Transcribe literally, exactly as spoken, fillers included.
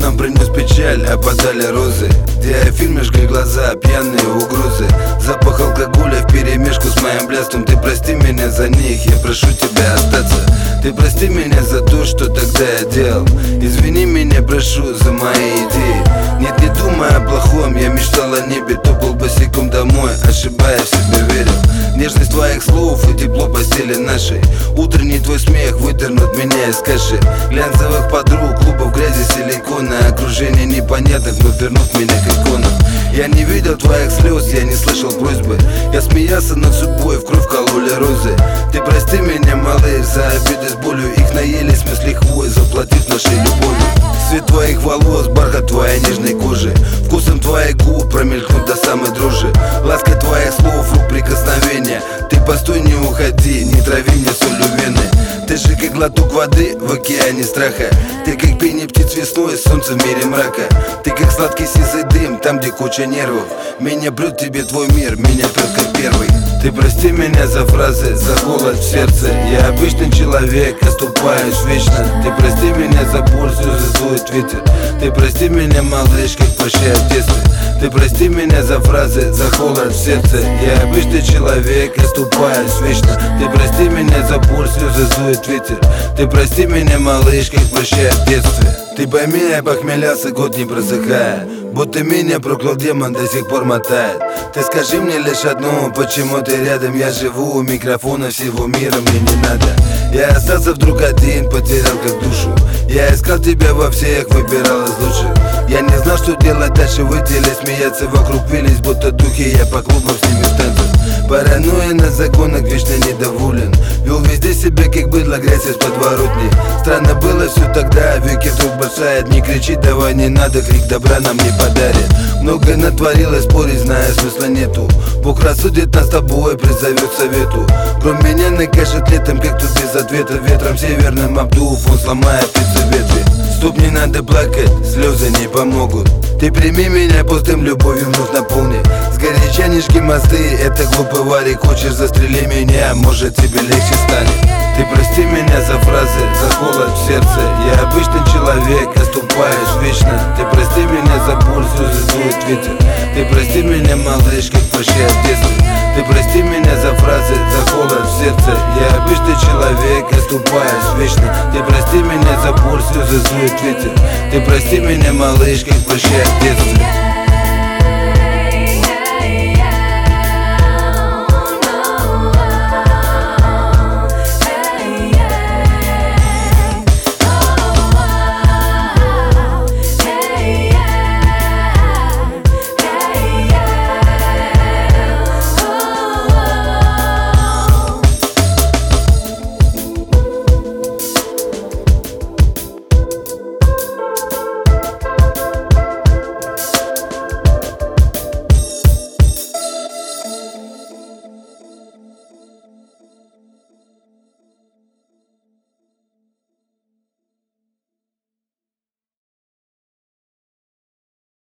нам принес печаль, опадали розы. Где в фильме жгли глаза, пьяные угрозы. Запах алкоголя вперемешку с моим блеском. Ты прости меня за них, я прошу тебя остаться. Ты прости меня за то, что тогда я делал. Извини меня, прошу, за мои идеи. Нет, не думай о плохом, я мечтал о небе. Топал босиком домой, ошибаясь, в себе верил. Нежность твоих слов и тепло постели нашей. Утренний твой смех выдернут меня из каши. Глянцевых подруг, клубов грязи, силикона. Окружение непонятных, но вернут меня к иконам. Я не видел твоих слез, я не слышал просьбы. Я смеялся над судьбой, в кровь кололи розы. Ты прости меня, малыш, за обиды с болью. Их наелись мы с лихвой, заплатив нашей любовью. Цвет твоих волос, бархат твоей нежной кожи. Вкусом твоих губ промелькнут до самой дрожи. Лаской твоих слов, рук прикосновения. Ты постой, не уходи, не трави мне солью вены. Ты же как глоток воды в океане страха. Ты как пение птиц весной, солнце в мире мрака. Ты как сладкий сизый дым, там где куча нервов. Меня прет тебе твой мир, меня прет как первый. Ты прости меня за фразы, за холод в сердце. Я обычный человек, оступаюсь вечно. Ты прости меня за боль, слезы дует ветер. Ты прости меня, малыш, как прощаю в детстве. Ты прости меня за фразы, за холод в сердце. Я обычный человек, оступаюсь вечно. Ты прости меня за боль, слезы дует ветер. Ты прости меня, малыш, как прощаю в детстве. Ты пойми, я похмелялся, год не просыхая. Будто меня проклял демон, до сих пор мотает. Ты скажи мне лишь одно, почему ты рядом? Я живу у микрофона, всего мира мне не надо. Я остался вдруг один, потерял как душу. Я искал тебя во всех, выбирал из лучших. Я не знал, что делать дальше, вытели смеяться. Вокруг вились, будто духи, я по клубам с ними в танцах. Паранойя на законах, вечно недоволен. Вел везде себя, как быдло, грязь из подворотни. Странно было все тогда, веки вдруг бросает. Не кричи, давай не надо, крик добра нам не подарит. Многое натворилось, спорить, зная, смысла нету. Бог рассудит нас с тобой, призовет совету. Кроме меня накажет летом, как тут без ответа. Ветром северным обдув, он сломает птицы ветви. Стоп, не надо плакать, слезы не помогут. Ты прими меня, пустым любовью вновь наполни. Сгоряча не жги мосты, это глупый варик. Хочешь, застрели меня, может тебе легче станет. Ты прости меня за фразы, за холод в сердце. Я обычный человек, оступаюсь вечно. Ты прости меня за боль, слезы дует ветер. Ты прости меня, малыш, как прощаю в детстве. Ты прости меня за фразы, за холод в сердце. Я обычный человек, оступаюсь вечно. Ты прости меня за боль, слезы дует ветер. Ты прости меня, малыш, как прощаю в детстве.